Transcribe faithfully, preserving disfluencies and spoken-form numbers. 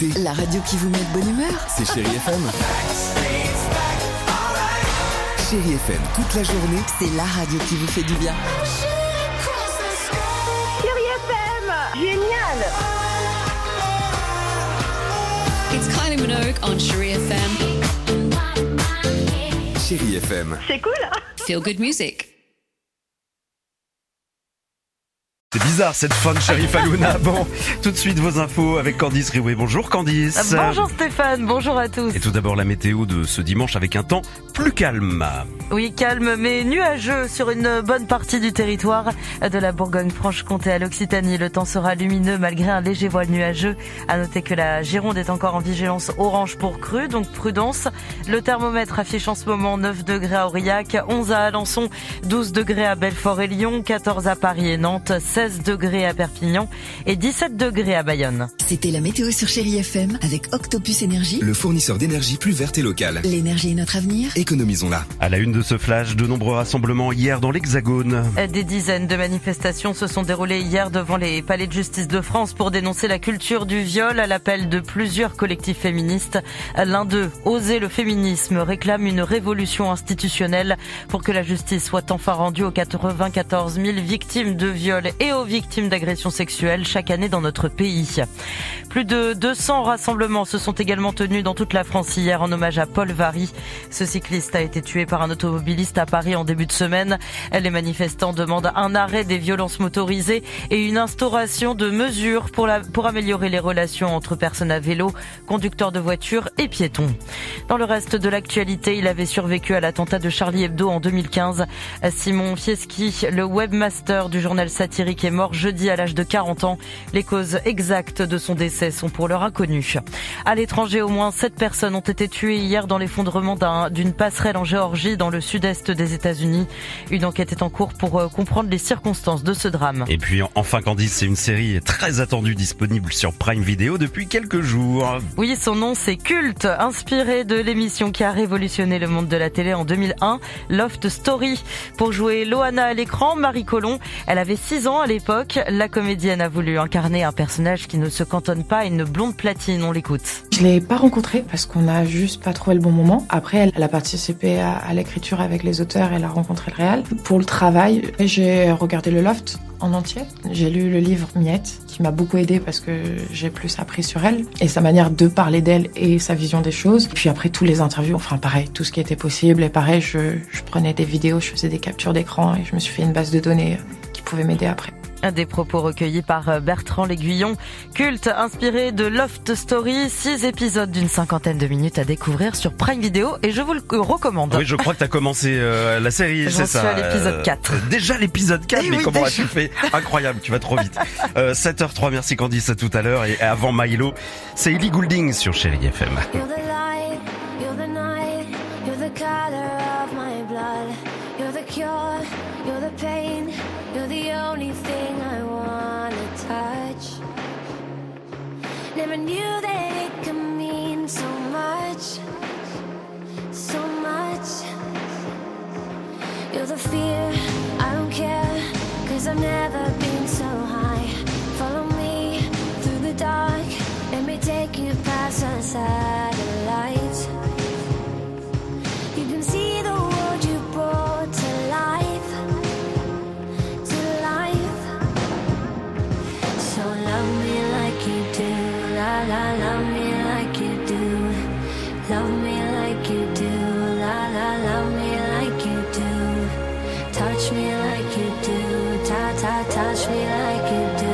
écoutez la radio qui vous met de bonne humeur. C'est Chérie F M. Chérie F M, toute la journée. C'est la radio qui vous fait du bien. Chérie F M, génial. It's Kylie Minogue on Chérie F M. Chérie F M. C'est cool. Feel good music. C'est bizarre cette fin de Chérie Fallouna. Bon, tout de suite vos infos avec Candice Riouet. Bonjour Candice. Bonjour Stéphane, bonjour à tous. Et tout d'abord la météo de ce dimanche avec un temps plus calme. Oui, calme mais nuageux sur une bonne partie du territoire de la Bourgogne-Franche-Comté à l'Occitanie. Le temps sera lumineux malgré un léger voile nuageux. À noter que la Gironde est encore en vigilance orange pour crue, donc prudence. Le thermomètre affiche en ce moment neuf degrés à Aurillac, onze à Alençon, douze degrés à Belfort et Lyon, quatorze à Paris et Nantes, seize degrés à Perpignan et dix-sept degrés à Bayonne. C'était la météo sur Chérie F M avec Octopus Énergie. Le fournisseur d'énergie plus verte et locale. L'énergie est notre avenir. Économisons-la. À la une de ce flash, de nombreux rassemblements hier dans l'Hexagone. Des dizaines de manifestations se sont déroulées hier devant les palais de justice de France pour dénoncer la culture du viol à l'appel de plusieurs collectifs féministes. L'un d'eux, Oser le féminisme, réclame une révolution institutionnelle pour que la justice soit enfin rendue aux quatre-vingt-quatorze mille victimes de viol et aux victimes d'agressions sexuelles chaque année dans notre pays. Plus de deux cents rassemblements se sont également tenus dans toute la France hier en hommage à Paul Varry. Ce cycliste a été tué par un automobiliste à Paris en début de semaine. Les manifestants demandent un arrêt des violences motorisées et une instauration de mesures pour, la, pour améliorer les relations entre personnes à vélo, conducteurs de voitures et piétons. Dans le reste de l'actualité, il avait survécu à l'attentat de Charlie Hebdo en deux mille quinze. Simon Fieschi, le webmaster du journal satirique, est mort jeudi à l'âge de quarante ans. Les causes exactes de son décès sont pour l'heure inconnues. À l'étranger, au moins sept personnes ont été tuées hier dans l'effondrement d'un, d'une passerelle en Géorgie dans le sud-est des États-Unis. Une enquête est en cours pour comprendre les circonstances de ce drame. Et puis enfin Candice, c'est une série très attendue disponible sur Prime Video depuis quelques jours. Oui, son nom c'est Culte, inspiré de l'émission qui a révolutionné le monde de la télé en deux mille un, Loft Story. Pour jouer Loana à l'écran, Marie Colomb, elle avait six ans à l'époque. La comédienne a voulu incarner un personnage qui ne se cantonne pas à une blonde platine. On l'écoute. Je l'ai pas rencontrée parce qu'on a juste pas trouvé le bon moment. Après, elle a participé à, à l'écriture avec les auteurs, elle a rencontré le réal. Pour le travail, j'ai regardé le Loft en entier. J'ai lu le livre Miette, qui m'a beaucoup aidée parce que j'ai plus appris sur elle et sa manière de parler d'elle et sa vision des choses. Puis après, tous les interviews, enfin pareil, tout ce qui était possible. Et pareil, je, je prenais des vidéos, je faisais des captures d'écran et je me suis fait une base de données qui pouvait m'aider après. Des propos recueillis par Bertrand L'Aiguillon. Culte, inspiré de Loft Story, six épisodes d'une cinquantaine de minutes à découvrir sur Prime Video et je vous le recommande. Oui, je crois que tu as commencé euh, la série, c'est ça. J'en suis à l'épisode quatre. Euh, déjà l'épisode quatre, et mais oui, comment déjà. as-tu fait? Incroyable, tu vas trop vite. Euh, sept heures zéro trois, merci Candice, à tout à l'heure. Et avant Milo, c'est Ellie Goulding sur Chérie F M. You're the light, you're the night, you're the color of my blood. You're the cure, you're the pain, you're the only thing I wanna touch. Never knew that it could mean so much, so much. You're the fear, I don't care, cause I've never been so high. Follow me through the dark, let me take you past the satellites. You can see the world you brought to life, to life. So love me like you do, la la, love me like you do. Love me like you do, la la, love me like you do. Touch me like you do, ta ta, touch me like you do.